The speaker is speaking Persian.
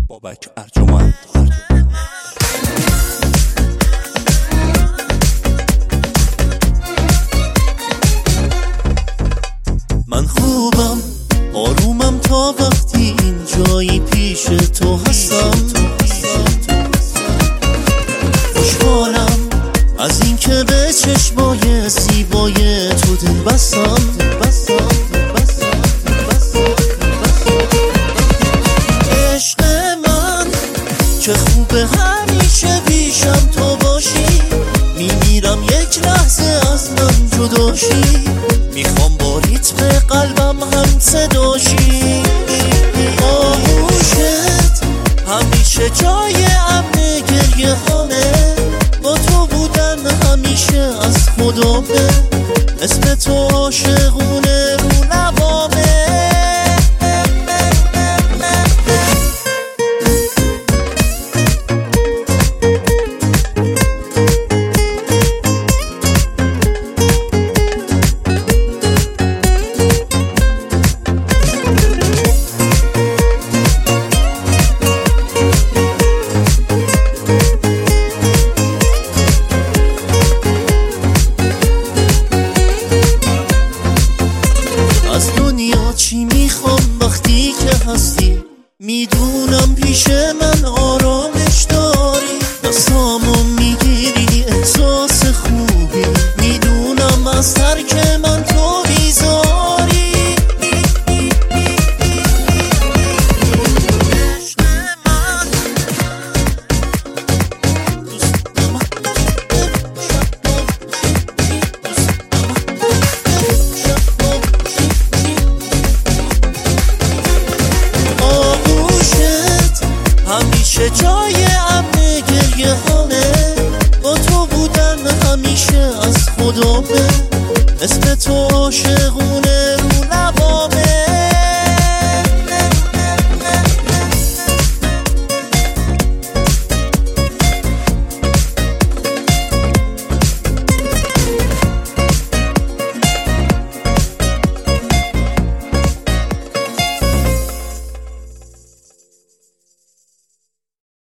بابک ارجمند. من خوبم آرومم تا وقتی این جایی پیش تو هستم. خوشحالم از این که به چشمای زیبای تو دل بستم. عشق من که خوبه همیشه پیشم تو باشی، میمیرم یک لحظه از من جداشی، میخوام با ریتم قلبم هم صداشی. آغوشت همیشه جای امن گریه همه، با تو بودن همیشه از خدامه، اسم تو عاشقونه رو لبامه. از دنیا چی میخوام وقتی که هستی، میدونم پیش من آرامش داری، دستامو میگیری احساس خوبی، میدونم از ترک من تو بیزاری. همیشه جای